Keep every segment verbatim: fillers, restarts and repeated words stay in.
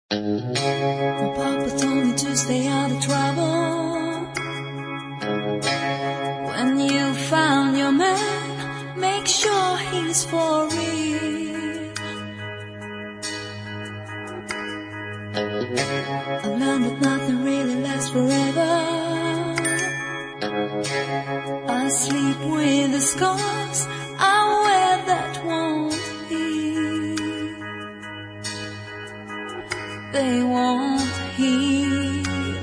My papa told me to stay out of trouble. When you found your man, make sure he's for real. I learned that nothing really lasts forever. I sleep with the scars I wear that won't heal. They won't heal.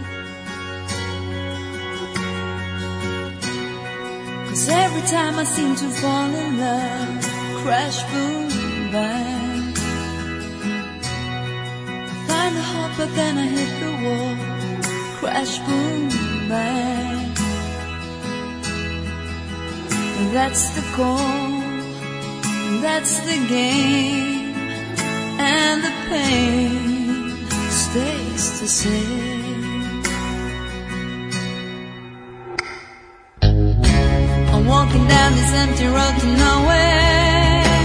'Cause every time I seem to fall in love, crash, boom, bang, I find a hope but then I hit the wall, crash, boom, bang. That's the goal, that's the game, and the pain stays the same. I'm walking down this empty road to nowhere.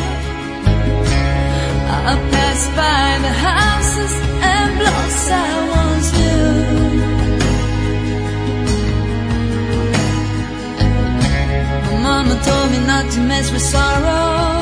I pass by the houses and blocks I once knew. Mama told me not to mess with sorrow.